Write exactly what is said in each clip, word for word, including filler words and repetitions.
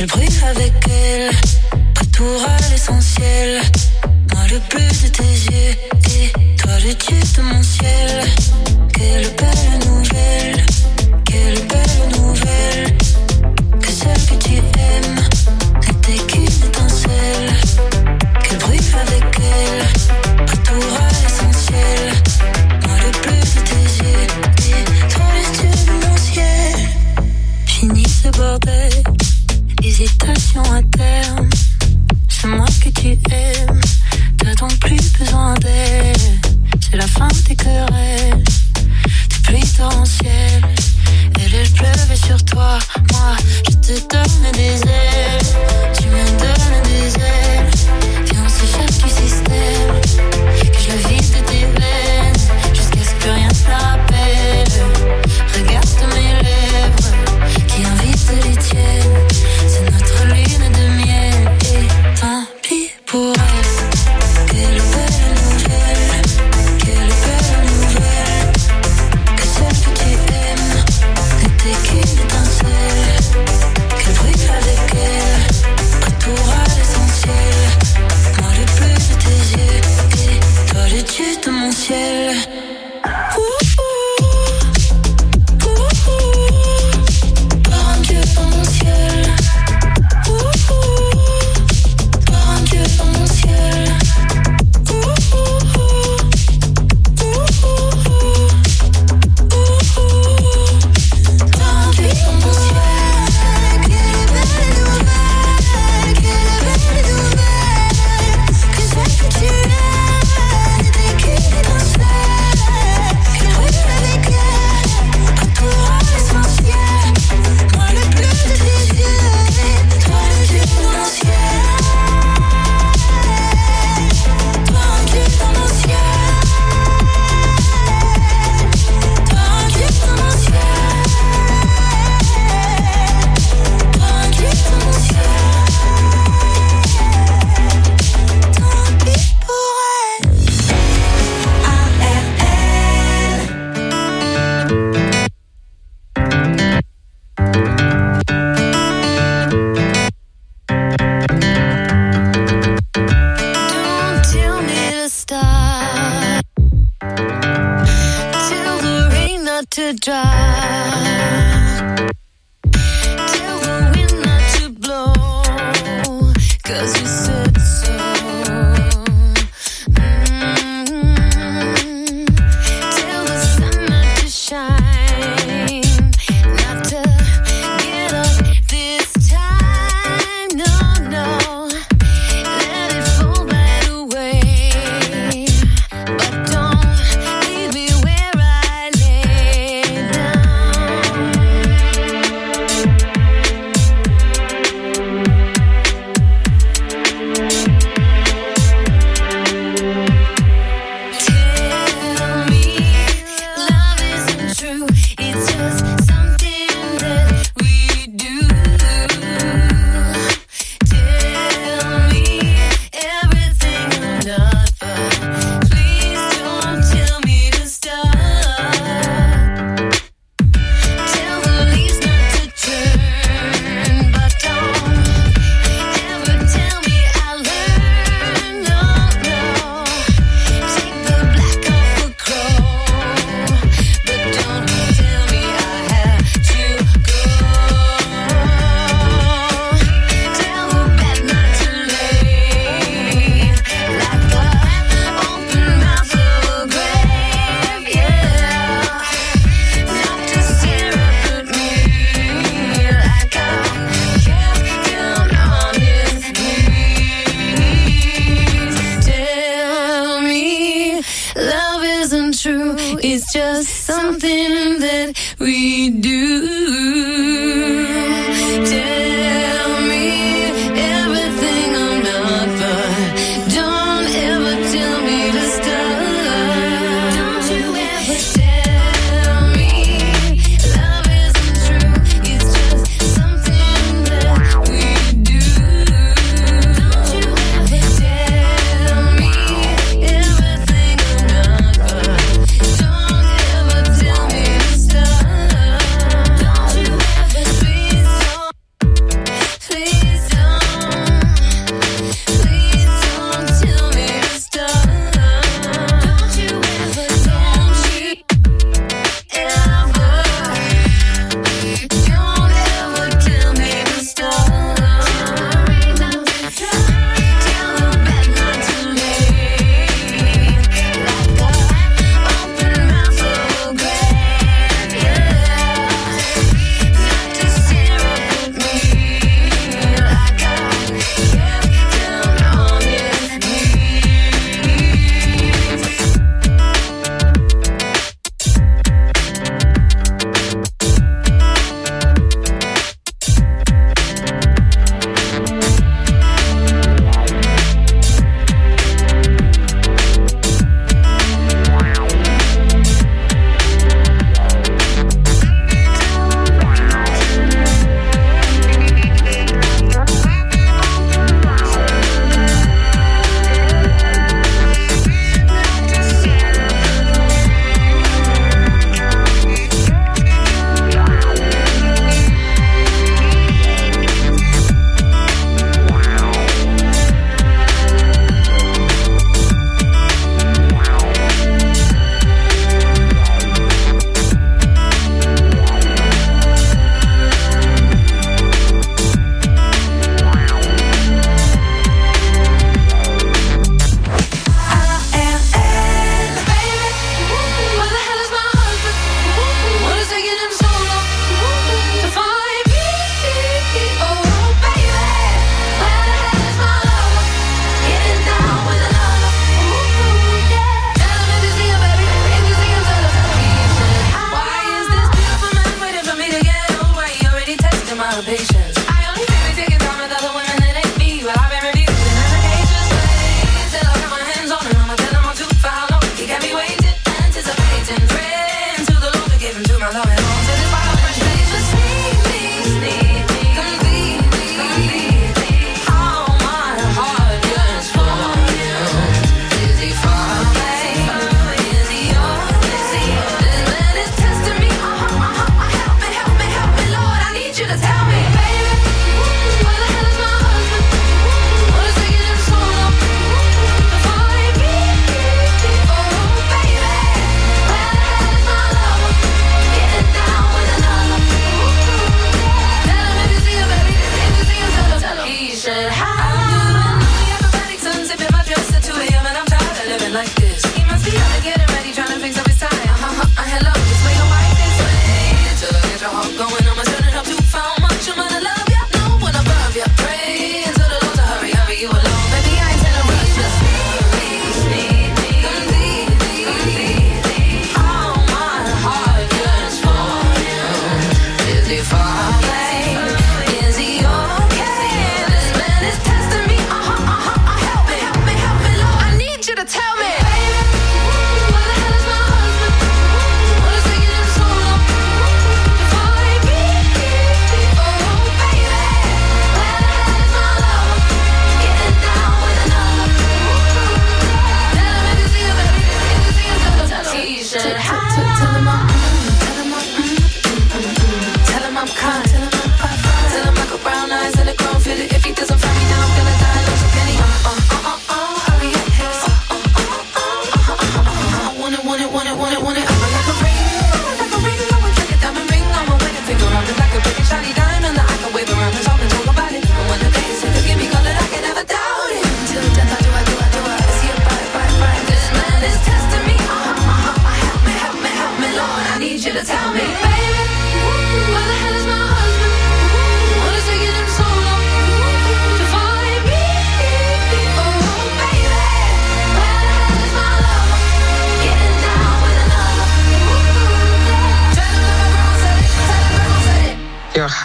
Quel bruit avec elle, retour à l'essentiel. Moi le bleu de tes yeux et toi le dieu de mon ciel. Quelle belle nouvelle, quelle belle nouvelle. Que celle que tu aimes n'était qu'une étincelle. Quel bruit avec elle, retour à l'essentiel. Moi le bleu de tes yeux et toi le dieu de mon ciel. Fini ce bordel, hésitation à terme. C'est moi que tu aimes, t'as donc plus besoin d'elle. C'est la fin des querelles, des pluies torrentielles. Elle, elle pleuvait sur toi, moi je te donne des ailes. Tu me donnes des ailes, viens on s'échappe du système. Que je le vide de tes veines, jusqu'à ce que rien ne te rappelle. Regarde mes lèvres, qui invitent les tiennes. C'est notre lune de miel, et tant pis pour elle. Quelle belle nouvelle, quelle belle nouvelle. Que celle que tu aimes n'était qu'une étincelle. Quel bruit avec elle, retour à l'essentiel. Moi le bleu de tes yeux, et toi le dieu de mon ciel. To drive, tell the wind not to blow, 'cause you said so. Mm-hmm. Tell the sun not to shine, not to get up this time, no, no. Let it fall right away, but don't leave me where I lay down. It's just something that we do. Tell me everything I'm not, but don't ever tell me to stop. Don't you ever tell me love isn't true. It's just something that we do. Don't you ever tell me everything I'm not, but don't ever tell me to stop. Don't you ever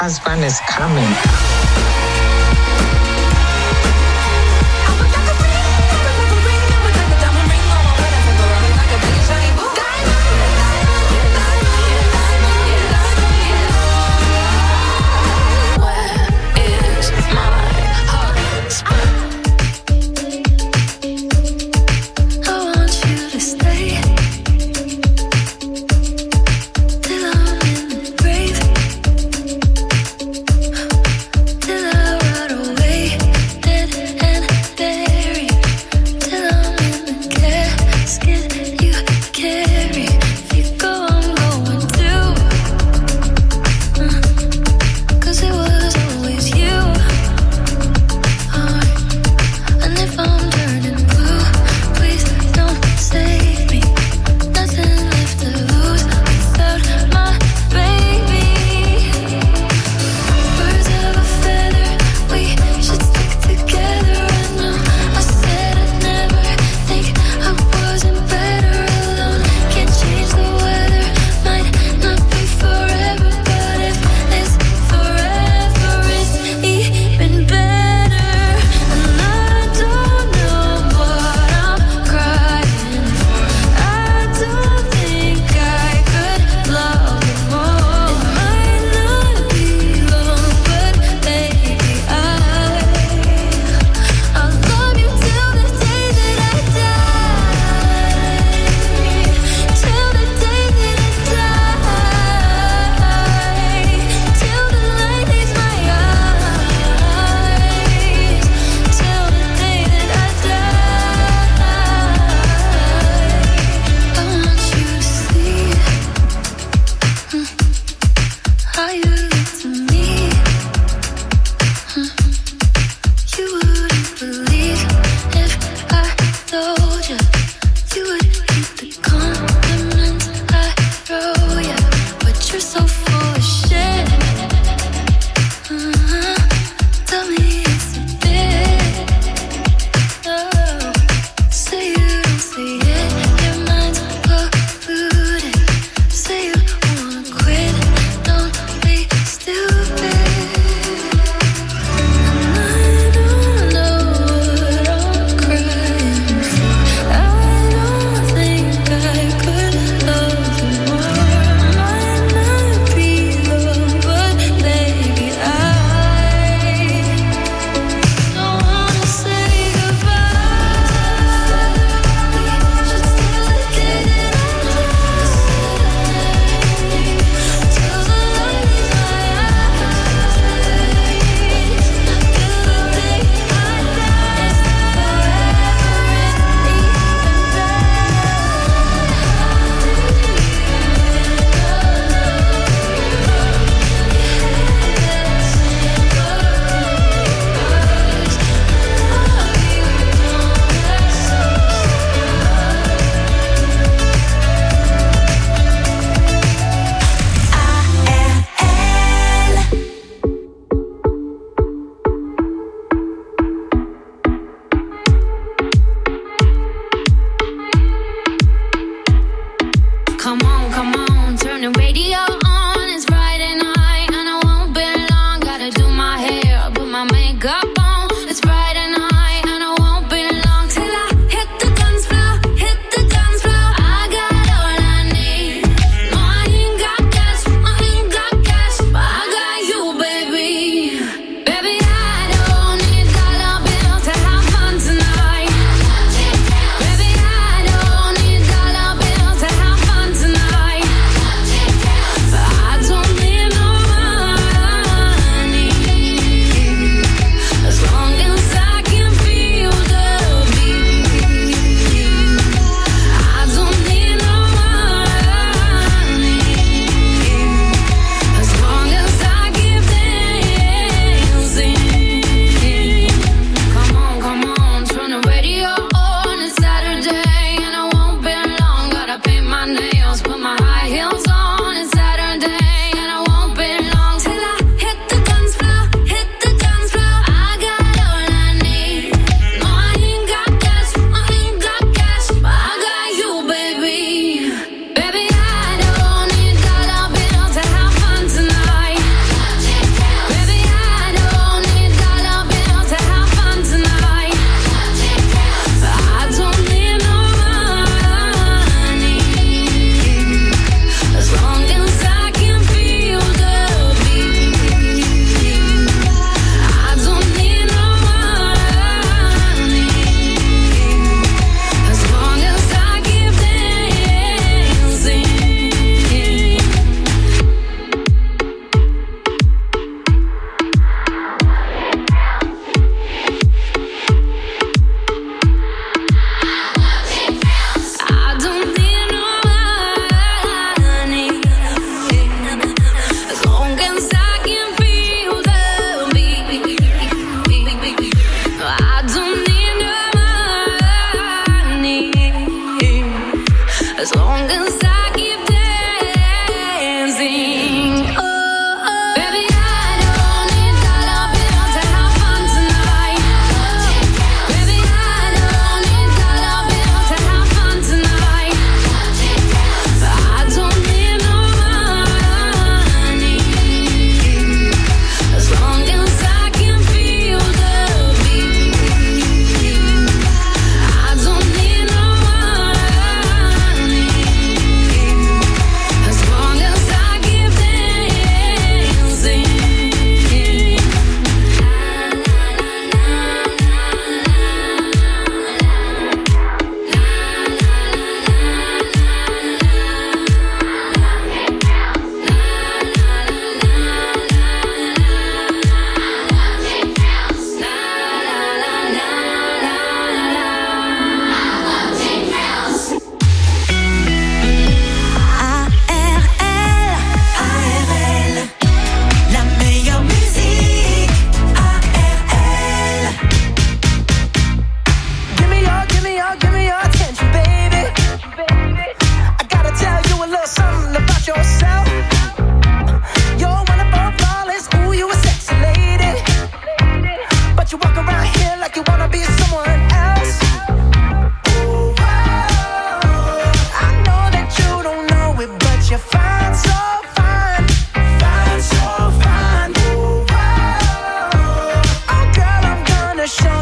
husband is coming.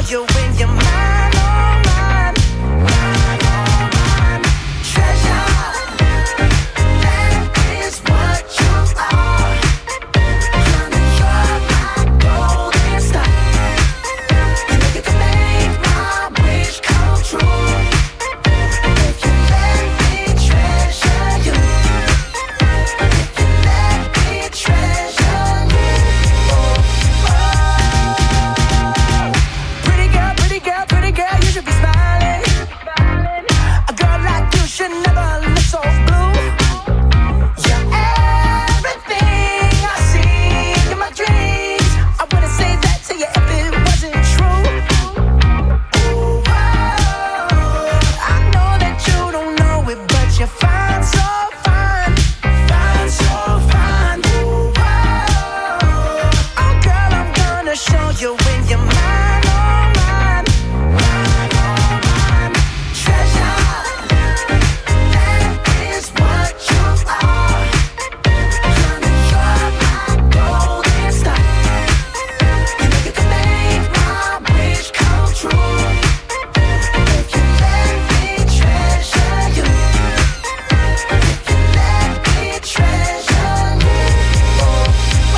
you when you're mine, oh mine, mine, oh mine. Treasure, that is what you are. Honey, you're my golden star. You know you can make my wish come true. If you let me treasure you, if you let me treasure you. Oh, oh. Pretty girl, pretty girl, pretty girl, you should be smiling. A girl like you should never look so blue. You're everything I see in my dreams. I wouldn't say that to you if it wasn't true. Ooh, oh, I know that you don't know it, but you're fine, so fine, fine, so fine. Ooh, oh, oh, girl, I'm gonna show you when you're mine, oh mine, mine, oh mine. Treasure, that is what you are. Honey, you're my golden star. You know you can make my wish come true. If you let me treasure you, if you let me treasure you. Oh,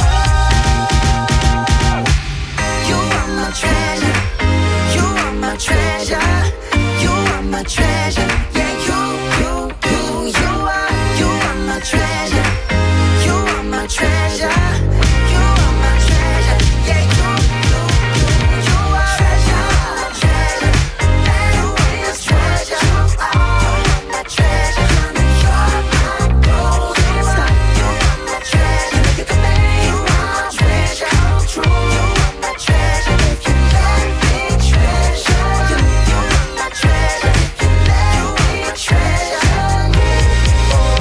oh. You are my treasure. You are my treasure. You are my treasure. Yeah, you, you, you, you are. You are my treasure. You are my treasure. You are my treasure. Yeah, you, you, you, you are. Treasure, treasure. That is treasure. You are my treasure. Honey, you're my golden star. You are my treasure. You can make my treasure come true. You are my treasure. If you let me treasure you, you are my treasure. If you let me treasure you, oh,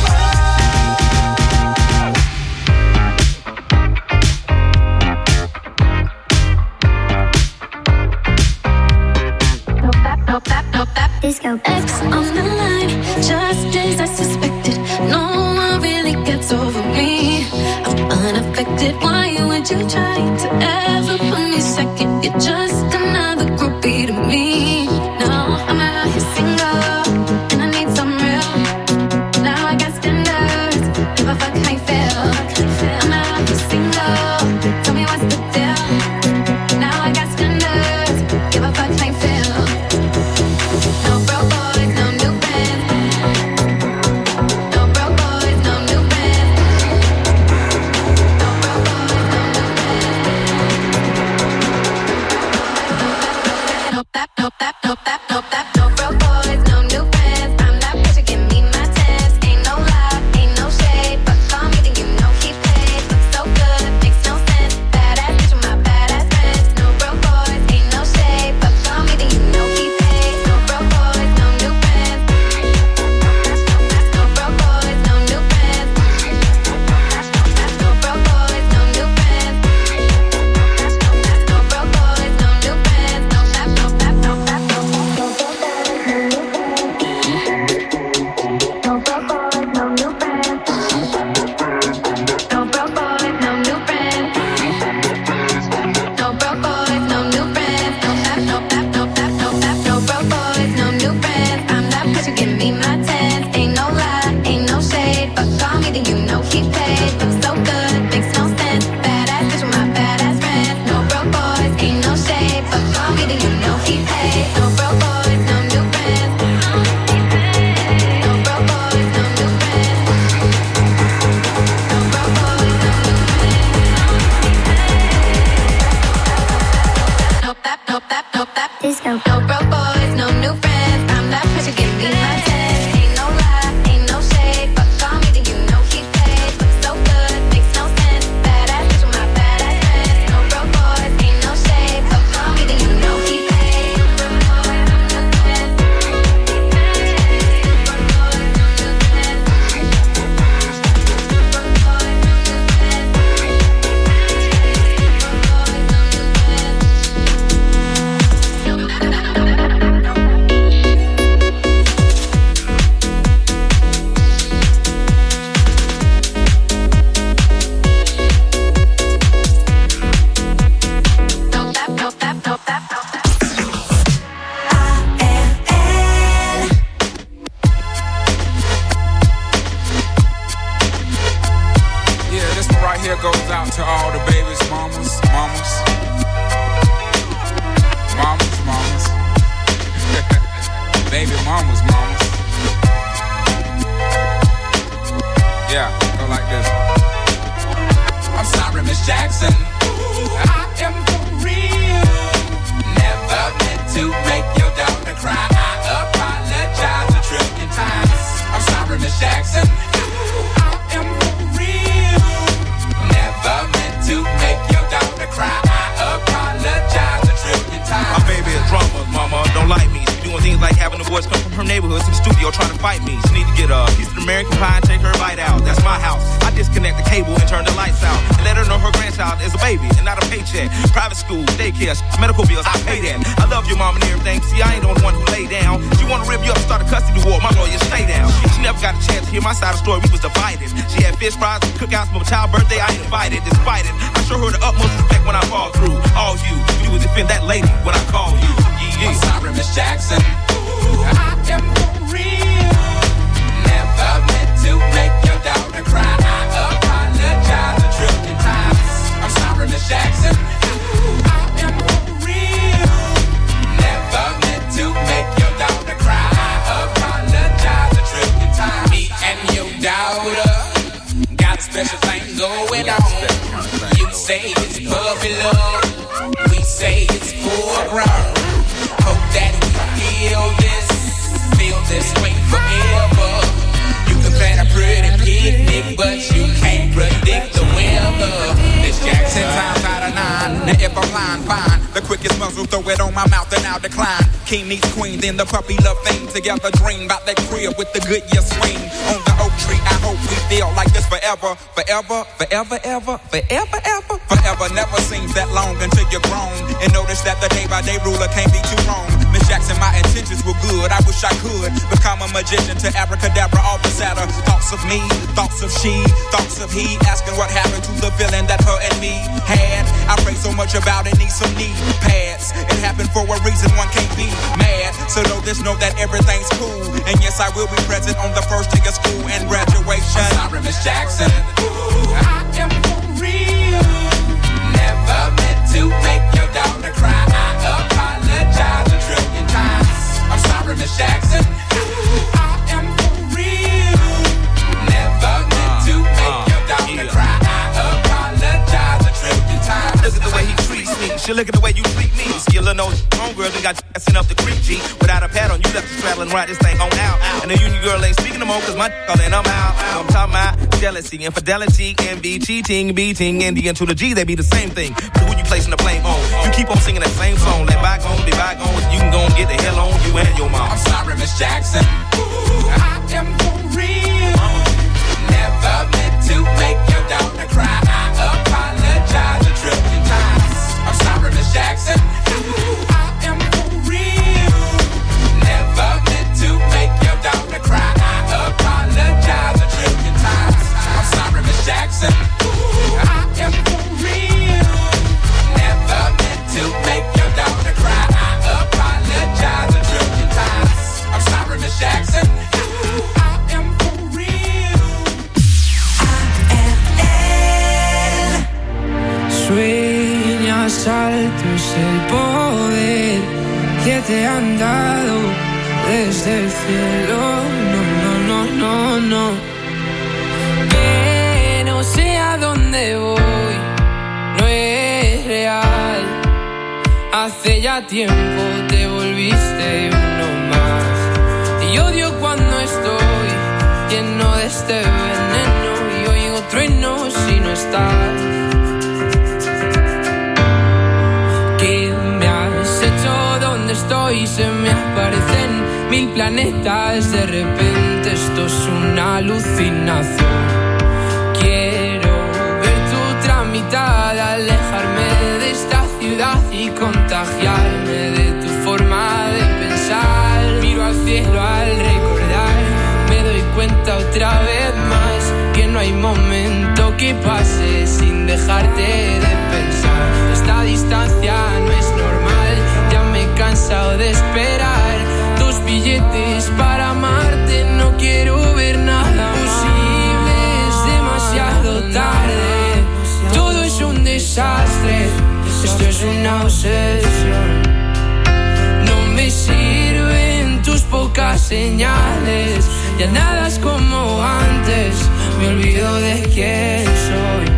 Disco. X on the line, just as I suspected. No one really gets over me. I'm unaffected. Why would you try to ever put me second? You're just another groupie to me. No, I'm out here single, and I need some real. Now I got standards. Give a fuck how you feel. I'm out here single. Tell me what's the deal. Now I got standards. Give a fuck how you feel. No broke boys, no new friends. No broke boys, no new friends. No broke boys, no new friends. Nope, that, nope, that, nope, that, nope, that. No broke boys, no new friends. I'm that bitch, you give me my tens. Ain't no lie, ain't no shade, but call me, then you know he paid. Looks so good, makes no sense. Badass bitch with my badass friends. No broke boys, ain't no shade, but call me, then you know he paid. No broke boys, no new friends. No broke boys, no new friends. No broke boys, no new friends. No broke boys, no new friends. No tap, no tap, no tap, no tap. boys come from her neighborhood to the studio trying to fight me. She need to get a piece of American pie and take her bite out. That's my house. I disconnect the cable and turn the lights out and let her know her grandchild is a baby and not a paycheck. Private school, daycare, medical bills, I pay that. I love your mom and everything. See, I ain't the only one who lay down. She wanna rip you up and start a custody war. My lawyer, stay down. She never got a chance to hear my side of the story. We was divided. She had fish fries and cookouts for my child's birthday. I ain't invited. Despite it, I show her the utmost respect when I fall through. All you, you would defend that lady when I call you. Yeah, yeah. I'm sorry, Miss Jackson. Ooh, I am for real. Never meant to make your daughter cry. I apologize a trillion times. I'm sorry, Miss Jackson. Ooh, I am for real. Never meant to make your daughter cry. I apologize a trillion times. Me and your daughter got a special thing going on. You say it's puppy love, we say it's full grown. Hope that we feel this, feel this way forever. You can plan a pretty picnic, but you can't predict the weather. This Jackson times out of nine. Now if I'm lying, fine. The quickest muzzle, throw it on my mouth and I'll decline. King meets queen, then the puppy love thing. Together dream about that crib with the good year swing. On the oak tree, I hope we feel like this forever. Forever, forever, ever, forever, ever. Forever never seems that long until you're grown. And notice that the day by day ruler can't be too wrong. Miss Jackson, my intentions were good. I wish I could become a magician to abracadabra all the sadder. Thoughts of me, thoughts of she, thoughts of he. Asking what happened to the feeling that her and me had. I pray so much about it, need some knee pads. It happened for a reason, one can't be mad. So know this, know that everything's cool. And yes, I will be present on the first day of school and graduation. I'm sorry, Miss Jackson. Ooh, I am for real. Never meant to make your daughter cry. I apologize a trillion times. I'm sorry, Miss Jackson. Ooh, I am for real. Never meant to make your daughter cry. I apologize a trillion times. Look at the way he treats me. She look at the way you treat me. See a little nose homegirl and got sent up the creek, G. Without a pad on, you left the straddle and ride this thing on out. And the union girl ain't speaking no more, cause my calling I'm out. So I'm talking about jealousy, infidelity, envy, cheating, beating, and the N to the G, they be the same thing. But who you placing the blame on? You keep on singing that same song. Let bygones be bygones, you can go and get the hell on you and your mom. I'm sorry, Miss Jackson. Ooh, I am for real. Never meant to make your daughter cry. I apologize a trillion times. I'm sorry, Miss Jackson. Ooh, I am for real. Never meant to make your daughter cry. I apologize a trillion times. I'm sorry, Miss Jackson. Ooh, I am for real. Never meant to make your daughter cry. I apologize a trillion times. I'm sorry, Miss Jackson. Ooh, I am for real. Sueñas alto es el poder que te han dado desde el cielo. No, no, no, no, no. Que no sé a dónde voy, no es real. Hace ya tiempo te volviste uno más. Y odio cuando estoy lleno de este veneno y oigo truenos si no estás. ¿Qué me has hecho? ¿Dónde estoy? Se me aparecen mil planetas. De repente esto es una alucinación. Quiero ver tu otra mitad, alejarme de esta ciudad y contagiarme de tu forma de pensar. Miro al cielo al recordar, me doy cuenta otra vez más que no hay momento que pase sin dejarte de pensar. Esta distancia no es normal, ya me he cansado de esperar tus billetes para amarte. No quiero ver nada posible, es demasiado tarde. Todo es un desastre, esto es una obsesión. No me sirven tus pocas señales, ya nada es como antes, me olvido de quién soy.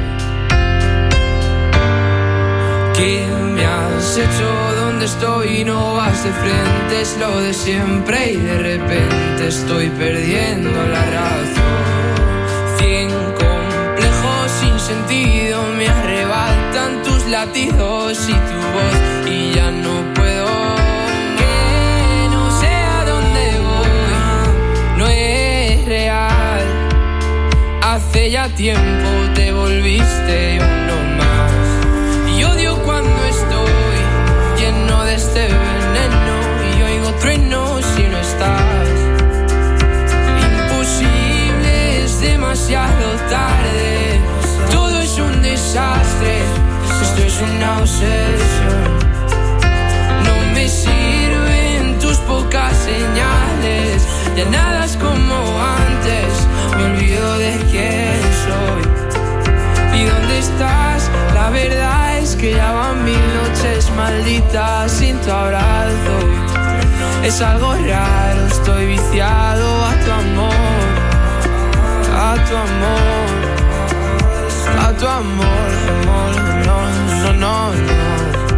¿Qué me has hecho? ¿Dónde estoy? No vas de frente, es lo de siempre y de repente estoy perdiendo la razón. Cien complejos sin sentido me arrebatan tus latidos y tu voz y ya no puedo. Que no sé a dónde tiempo te volviste uno más. Y odio cuando estoy lleno de este veneno y oigo truenos si no estás. Imposible, es demasiado tarde. Todo es un desastre, esto es una obsesión. No me sirven tus pocas señales, ya nada es como antes, me olvido de quién soy. ¿Y dónde estás? La verdad es que ya van mil noches malditas sin tu abrazo. Es algo raro, estoy viciado a tu amor, a tu amor, a tu amor, amor, no, no, no, no.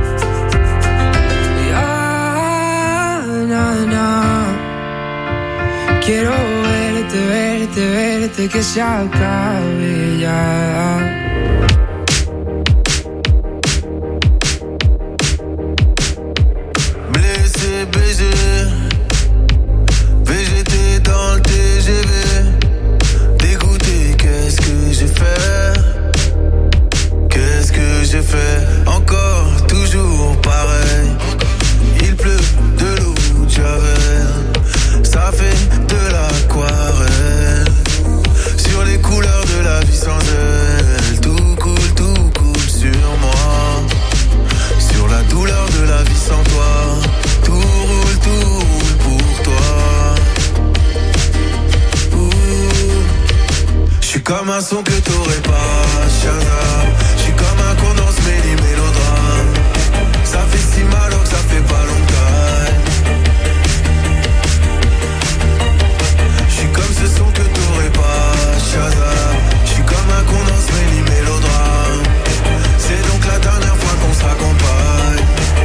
Ya, no, no. Quiero verte, verte, verte, que se acabe ya. Blessé, baisé, V G T dans le T G V. Dégoûté, qu'est-ce que j'ai fait? Qu'est-ce que j'ai fait? Encore, toujours pareil. Il pleut de l'eau de Javel. Ça fait de l'aquarelle. Sur les couleurs de la vie sans elle. Tout coule, tout coule sur moi. Sur la douleur de la vie sans toi. Tout roule, tout roule pour toi. J'suis comme un son que t'aurais pas, Shazam. J'suis comme un con dans ce méli-mélodrame. Ça fait si mal alors que ça fait pas longtemps. J'suis comme ce son que t'aurais pas, Shazam. J'suis comme un con dans ce méli-mélodrame. C'est donc la dernière fois qu'on se raccompagne.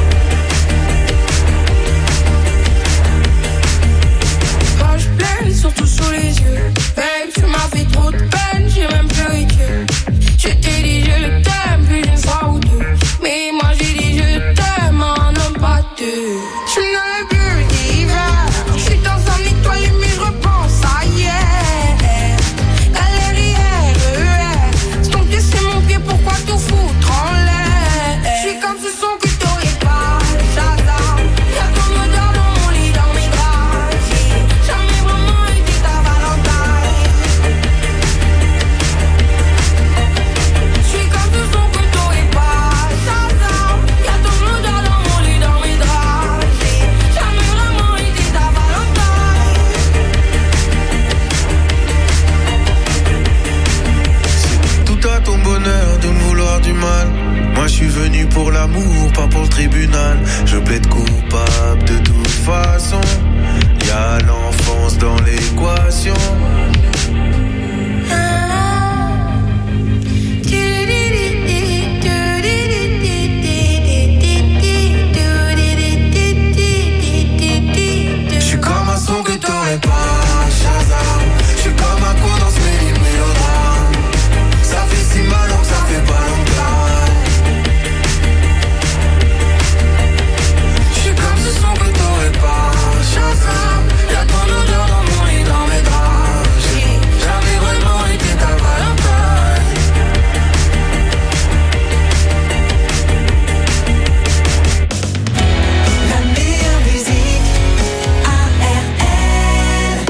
Quand je pleure, surtout sous les yeux. Babe, tu m'as fait trop de peine, j'ai même pleuré que. Je t'ai dit je t'aime plus d'une fois ou deux. Mais moi j'ai dit je t'aime en homme pas deux. Je suis dans le bleu d'hiver. Je suis dans un étoile mais je repense à hier. Galérière, c'est ton pied, c'est mon pied, pourquoi tout foutre en l'air? Je suis comme ce son que t'aurais pas, Shazam. Y'a ton odeur dans mon lit, dans mes draps. J'ai jamais vraiment été ta Valentine. Je suis comme ce son que t'aurais pas, Shazam. Y'a ton odeur dans mon lit, dans mes draps. J'ai jamais vraiment été ta Valentine. C'est tout à ton bonheur de me vouloir du mal. Moi je suis venu pour l'amour, pas pour le tribunal. Je plaide coupable de toute façon. Y'a l'enfance dans l'équation. Je suis comme un son que t'aurais pas, Shazam. Je suis comme un con dans ce méli-mélodrame. Ça fait si mal alors que ça fait pas longtemps. Je suis comme ce son que t'aurais pas, Shazam. Y'a ton odeur dans mon lit, dans mes draps. J'ai jamais vraiment été ta Valentine. La meilleure musique, A R L.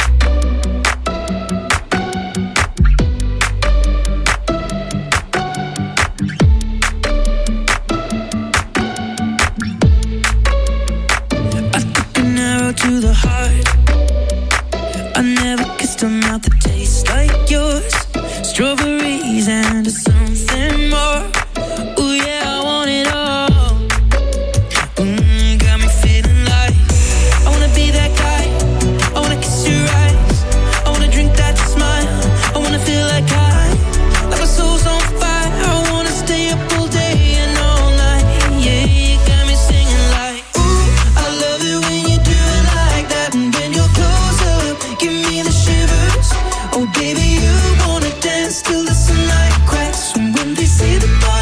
I took an arrow to the heart. I never kissed a mouth that tastes like yours. Strawberries and something more. Ooh yeah, I want it all. Mm, got me feeling like I wanna be that guy. I wanna kiss your eyes. I wanna drink that smile. I wanna feel like I, like my soul's on fire. I wanna stay up all day and all night. Yeah, you got me singing like, ooh, I love it when you do it like that. And when you're close up, give me the shivers. Oh baby, you wanna dance till the sunlight cracks. And when they say the bar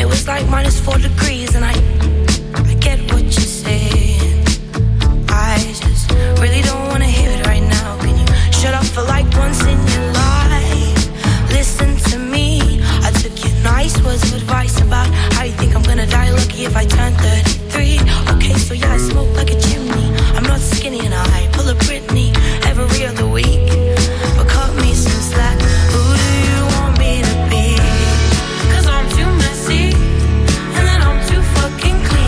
was like minus four degrees, and I, I get what you're saying. I just really don't wanna hear it right now. Can you shut up for like once in your life? Listen to me. I took your nice words of advice about how you think I'm gonna die lucky if I turn thirty-three. Okay, so yeah, I smoke like a chimney. I'm not skinny and I pull a Britney every other week. But cut me some slack. Who do you want me to be? Cause I'm too messy, and then I'm too fucking clean.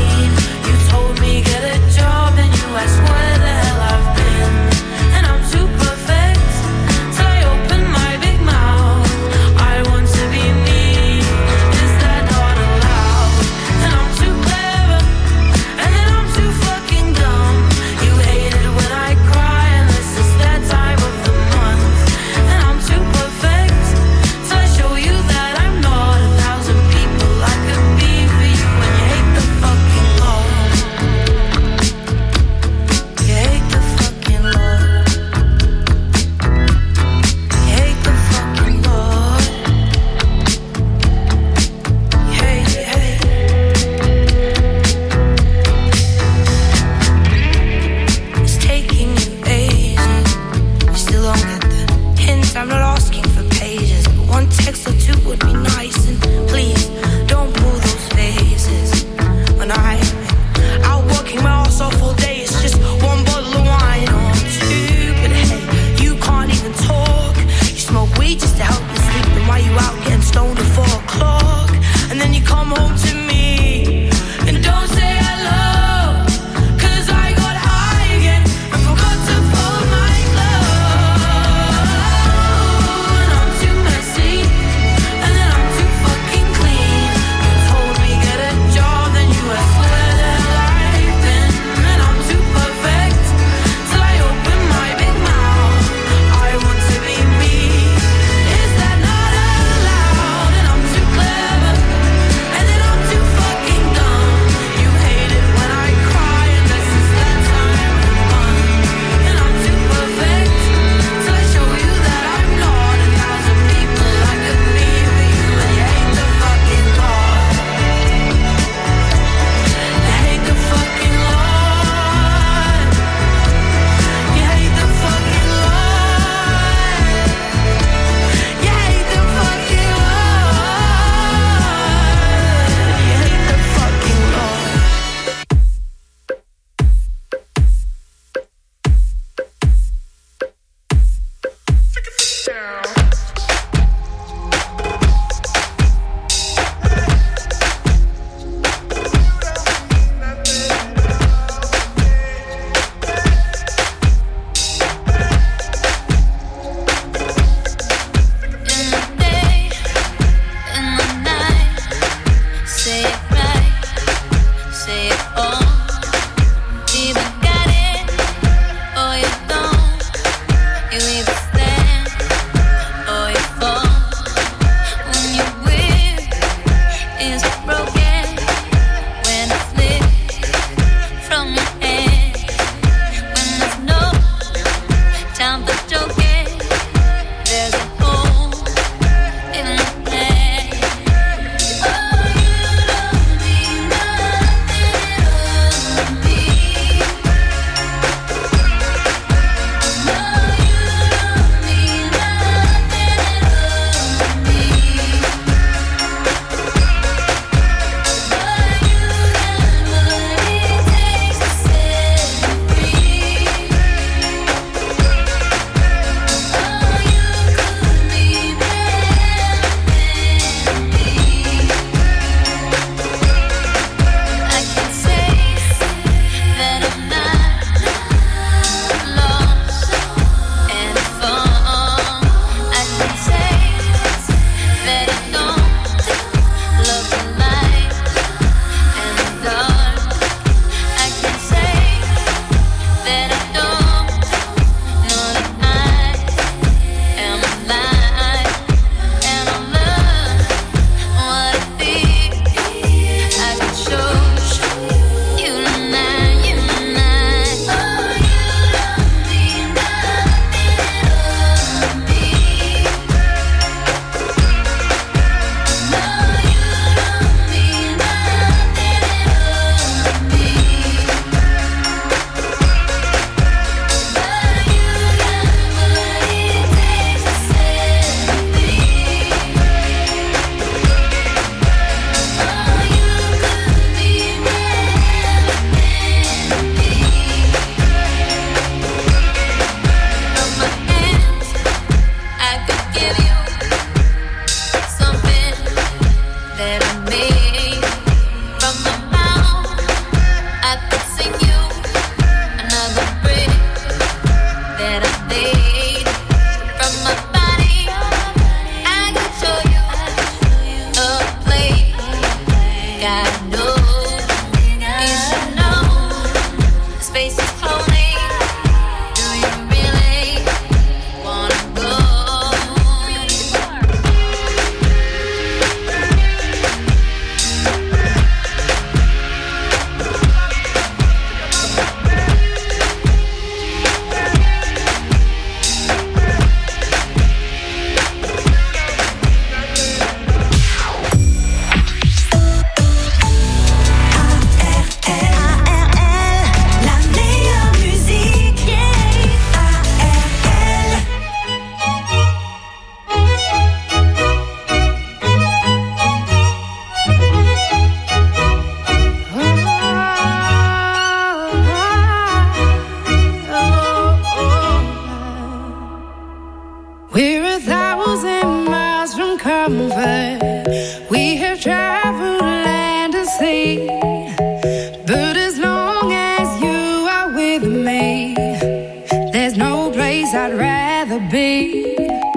see. But as long as you are with me, there's no place I'd rather be.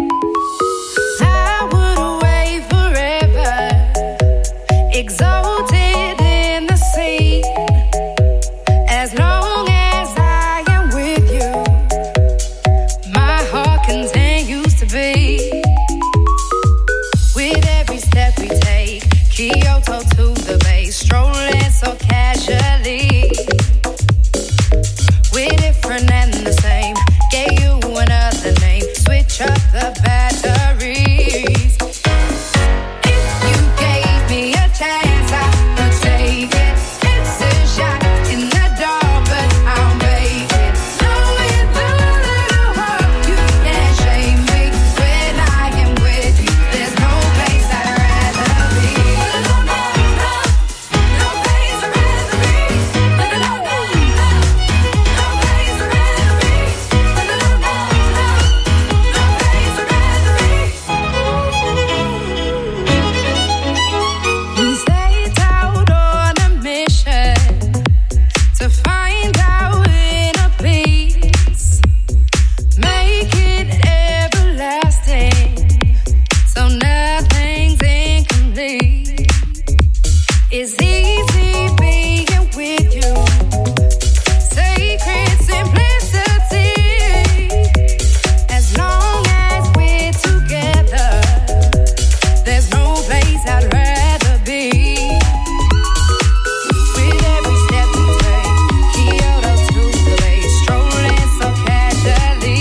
I would away forever, exalted in the sea. As long as I am with you, my heart continues to beat. With every step we take, Kyoto to the bay, strolling so casually. We're different and the same, gave you another name, switch up the batteries. If you gave me a chance, I would take it. It's a shot in the dark, but I'll make it. Knowing the little heart, you can't shame me. When I am with you, there's no place I'd rather be. No, no, no, no place I'd rather be. No, no, no, no, no place I'd rather be. No, no, no, no, no place I'd rather be. We set out on a mission to find our inner peace, make it everlasting, so nothing's incomplete. It's easy being with you, sacred simplicity. As long as we're together, there's no place I'd rather be. With every step we take, Kyoto to the bay, strolling so casually.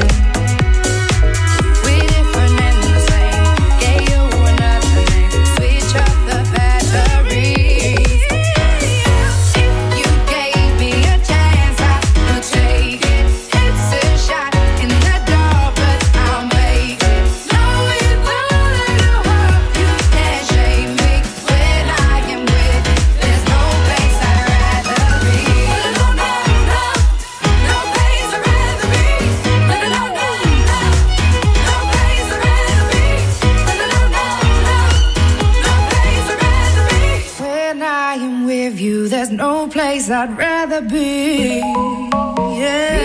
We're different and the same, gave you another name, switch up the batteries. If you gave me a chance, I would take it. It's a shot in the dark, but I'll make it. Knowing the little heart, you can't shame me. When I am with you, there's no place I'd rather be. No, no, no, no place I'd rather be. No, no, no, no, no place I'd rather be. No, no, no, no, no place I'd rather be. When I am with you, there's no place I'd rather be. Yeah.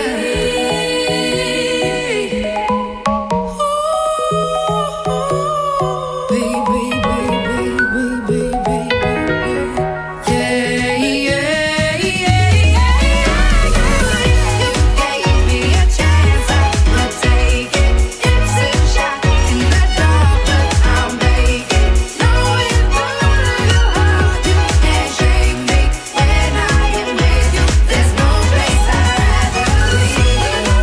Baby, baby, baby, baby, yeah, yeah, yeah, yeah. You gave me a chance, I would take it. It's a shot in the dark, but I'll make it. Knowing the little heart, you can't shame me. When I am with you, there's no place I'd rather be. No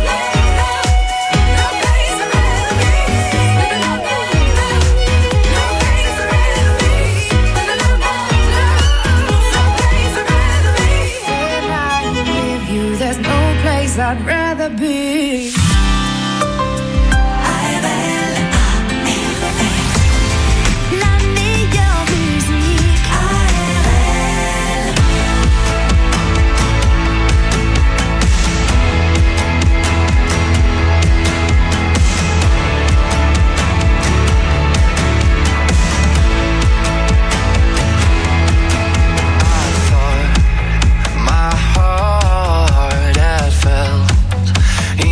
place I'd rather be. No, no, no, no place I'd rather be. No, no, no, no, no place I'd rather be. When I am with you, there's no place I'd rather be. La meilleure musique. My heart had felt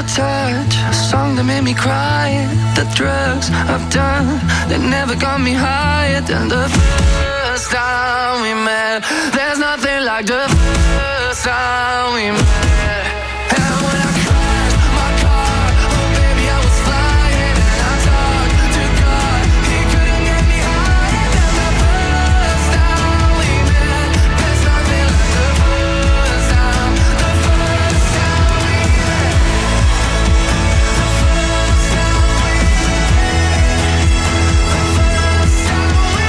your touch, a song that made me cry. The drugs I've done, they never got me higher than the first time we met. There's nothing like the first time we met. And when I crashed my car, oh baby I was flying. And I talked to God, he couldn't get me higher than the first time we met. There's nothing like the first time, the first time we met. The first time we met. The first time we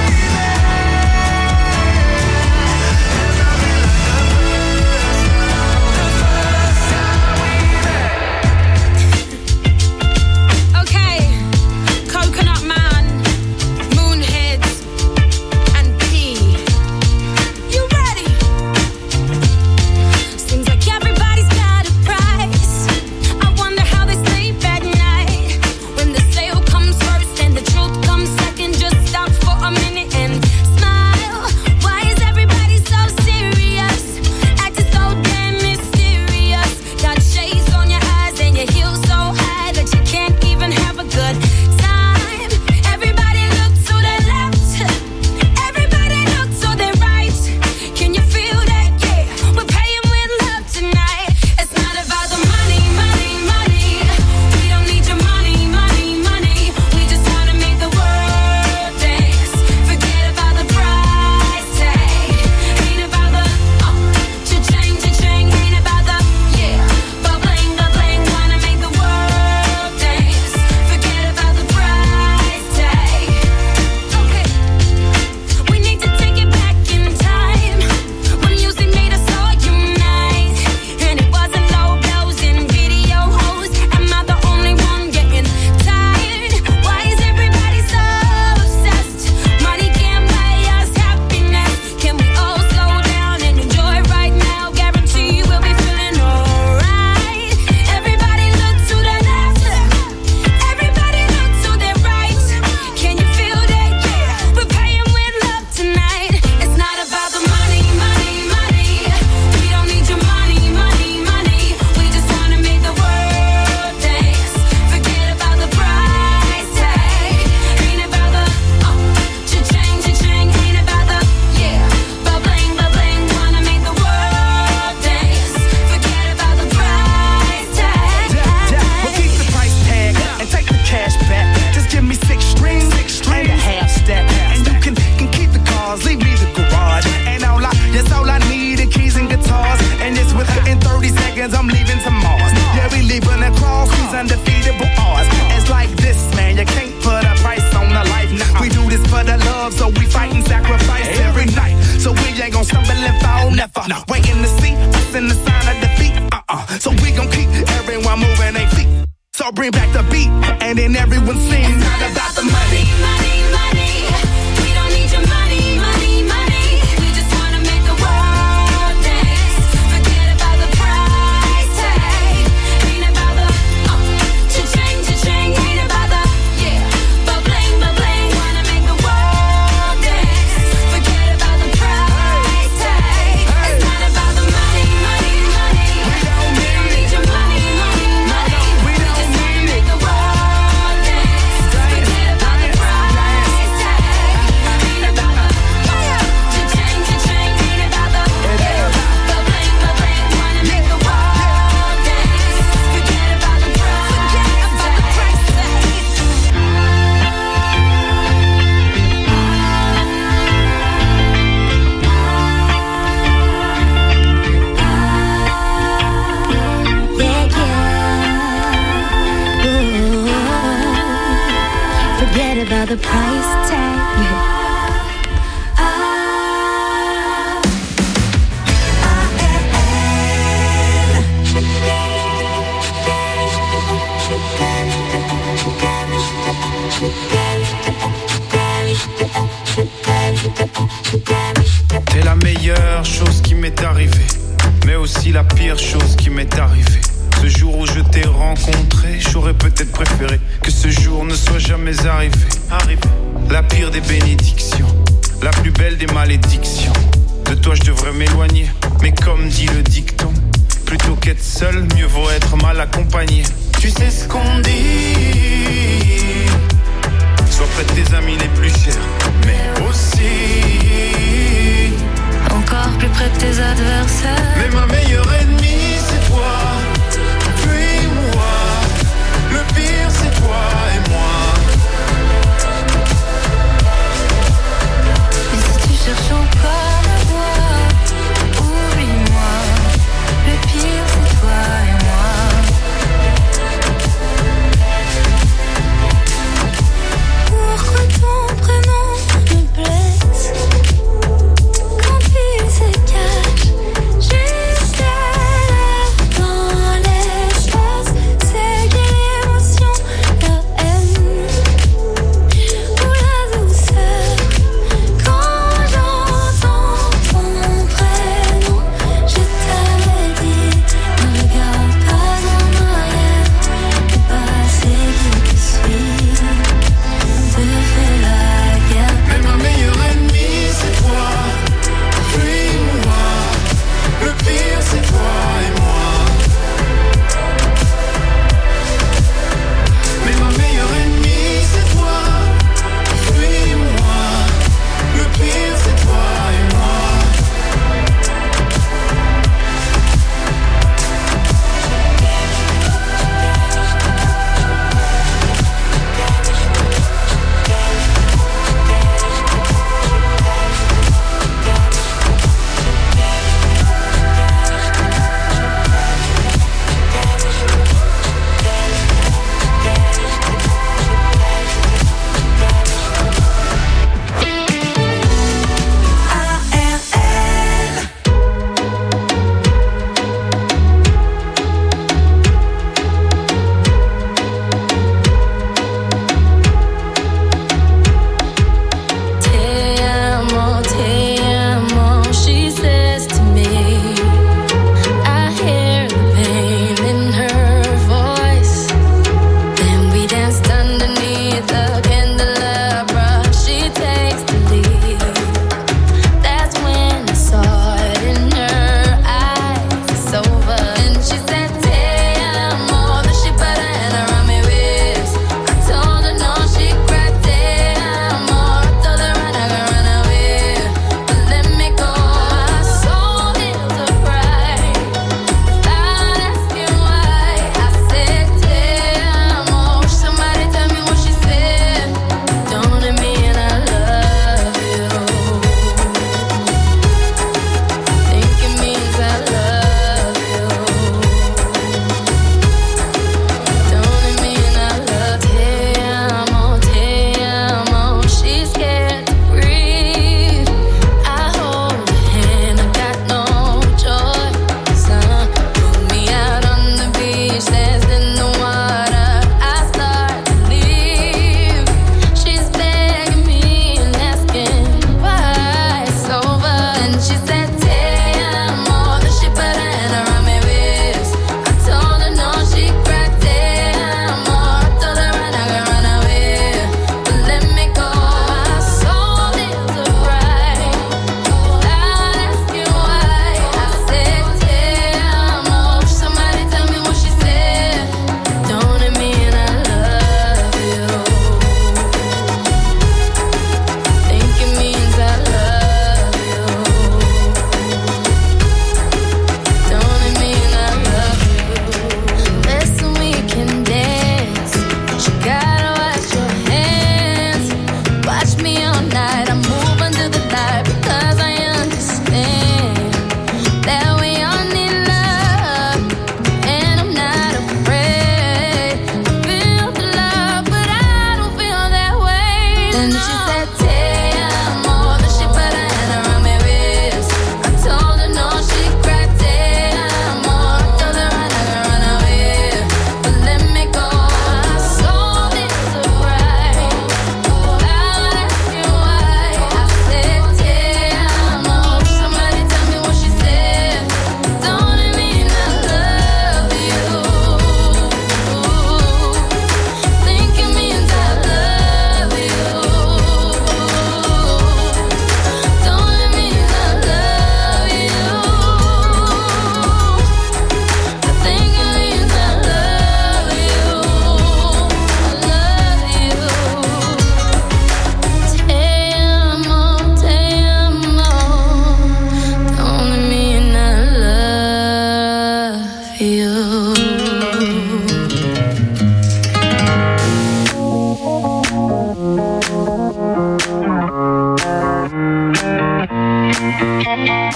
met. There's nothing like the first time, the first time we met. Okay, Coconut Man, Moonheads, and P. You ready? Seems like everybody's got a price. I wonder how they sleep at night. When the sale comes first and the truth comes second, just stop for a minute and smile. Why is everybody so serious? Acting so damn mysterious. Got shades on your eyes and your heels so high that you can't even have a good time. Everybody look to the left. Everybody look to the right. Can you feel that? Yeah, we're paying with love tonight. It's not about the money, money, money. We don't need your money, money, money. We just wanna make the world dance. Forget about the price tag. Ain't about the uh, cha-ching, cha-ching. Ain't about the yeah, ba-bling, ba-bling. Wanna make the world dance. Forget about the price tag. Okay, we need to take it back in time when music made us all unite, and it wasn't low blows and video hoes. Am I the only one getting tired? Why is everybody so obsessed? Money can't buy us happiness. Can we all slow down and enjoy right now? Guarantee we'll be feeling alright. Everybody look to the left. Everybody look to the right. Can you feel that? Yeah, we're paying with love tonight. It's not about the money, money, money. We don't need your money, money, money. We just wanna make the world dance. Forget about the price tag. Ain't about the uh, cha-ching, cha-ching. Ain't about the yeah, ba-bling, ba-bling. Wanna make the world dance. Forget about the price tag. Well, keep the price tag and take the cash back. Just give me six strings and a half stack. And you can, can keep the cars, leave me the garage. And all I, that's all I need, the keys and guitars. And it's within thirty seconds, I'm leaving to Mars. Yeah, we leaving across these undefeatable odds. It's like this, man, you can't put a price on the life. We do this for the love, so we fight and sacrifice every night. So we ain't gon' stumble and fall, never. Waiting to see us in the sign of defeat. Uh-uh. So we gon' keep everyone moving their feet. So bring back the beat, and then everyone sings. It's not about the money. Money, money. We don't need your money, money, money. We just wanna make the world dance. Forget about the price tag. Ain't about the uh, cha-ching, cha-ching. Ain't about the yeah, ba-bling, ba-bling. Wanna make the world dance. Forget about the price tag. It's not about the money, money, money. We don't need your money, money, money. We just wanna make the world dance. Forget about the price tag. Ain't about the cha-ching, cha-ching. Ain't about the yeah, ba-bling, ba-bling. Wanna make the world dance. Forget about the price tag. Yeah, yeah. Ooh. Forget about the price tag. Ah. T'es la meilleure chose qui m'est arrivée, mais aussi la pire chose qui m'est arrivée. Ce jour où je t'ai rencontré, j'aurais peut-être préféré que ce jour ne soit jamais arrivé. Arrivé. La pire des bénédictions, la plus belle des malédictions. De toi je devrais m'éloigner, mais comme dit le dicton, plutôt qu'être seul, mieux vaut être mal accompagné. tu sais ce qu'on dit. Sois près de tes amis les plus chers, mais aussi encore plus près de tes adversaires. Mais ma meilleure